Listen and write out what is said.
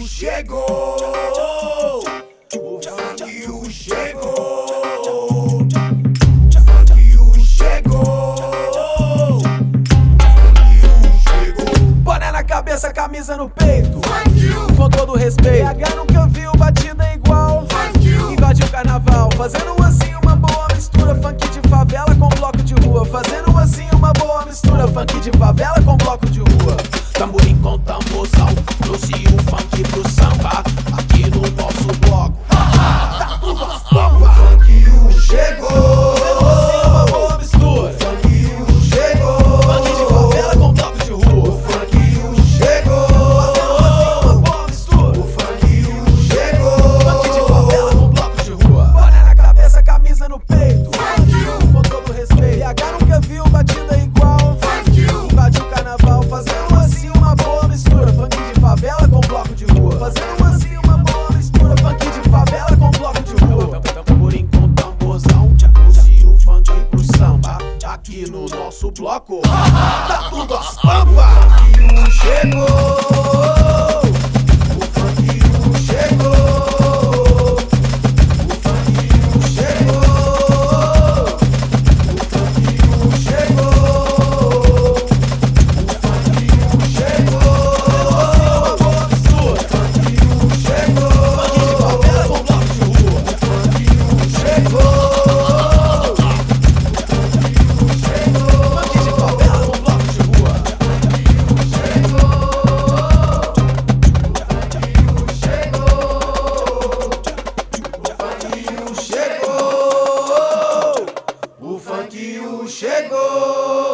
chegou, o funkinho chegou, o funkinho chegou, o funkinho chegou. Boné na cabeça, camisa no peito, Funkinho, com todo respeito. PH nunca viu batida igual. funkinho, Invadiu o carnaval, fazendo assim uma boa mistura. Funk de favela com bloco de rua. Fazendo assim uma boa mistura. Funk de favela com bloco de rua. tamborim com tamborzão, trouxe o funk pro samba, aqui no nosso bloco. Tá tudo às bombas. O funkinho chegou, Uma boa mistura. funkinho chegou, Funk de favela com bloco de rua. o funkinho chegou, Uma boa mistura. o funkinho chegou, Funk de favela com bloco de rua. Boné na cabeça, camisa no peito, com todo respeito. PH nunca viu batida igual. funkinho, Invadiu o carnaval, fazendo assim uma boa mistura. Funk de favela com bloco de rua. Fazendo assim uma boa mistura. Funk de favela com bloco de rua. tamborim com tamborzão, trouxe o funk pro samba, aqui no nosso bloco. Tá tudo às bombas. O funkinho chegou, o funkinho chegou, o funkinho chegou, o funkinho chegou, o funkinho chegou, Uma boa mistura. funkinho chegou, Funk de favela com bloco de rua. funkinho chegou, Funk de favela com bloco de rua. chegou, o funkinho chegou.